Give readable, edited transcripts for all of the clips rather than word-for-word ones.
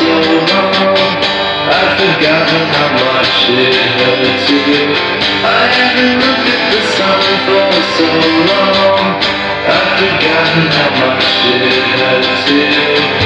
so long. I've forgotten how much it hurts you. I haven't looked at the sun for so long. I've forgotten how much it hurts you.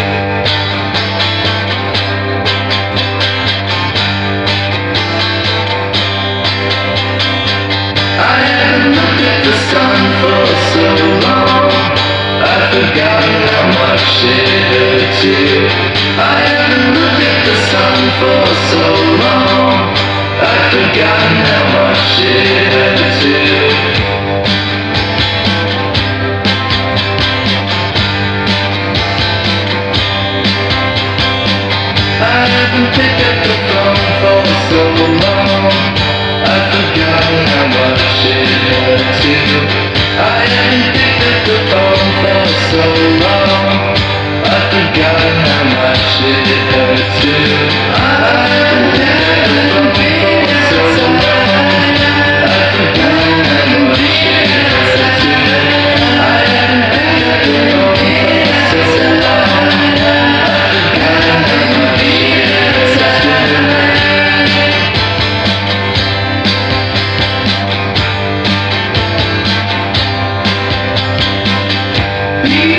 I haven't looked at the sun for so long. I've forgotten how much it hurts you. I haven't looked at the sun for so long. I've forgotten how much it hurts you. I haven't picked up the phone for so long. I've forgotten how much it hurts you. I haven't picked up the phone for so long. I've forgotten how much it hurts you. I haven't picked up the phone for so long. I've forgotten how much it hurts you. I haven't picked up the phone for so long. I've forgotten how much it hurts you.